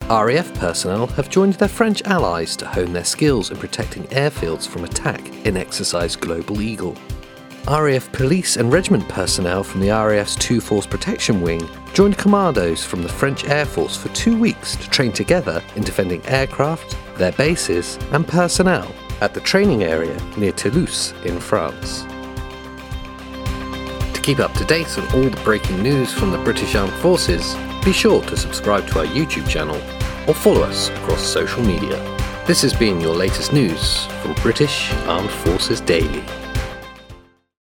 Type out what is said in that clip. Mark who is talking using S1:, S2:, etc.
S1: RAF personnel have joined their French allies to hone their skills in protecting airfields from attack in Exercise Global Eagle. RAF police and regiment personnel from the RAF's 2 Force Protection Wing joined commandos from the French Air Force for 2 weeks to train together in defending aircraft, their bases and personnel at the training area near Toulouse in France. To keep up to date on all the breaking news from the British Armed Forces, be sure to subscribe to our YouTube channel or follow us across social media. This has been your latest news from British Armed Forces Daily.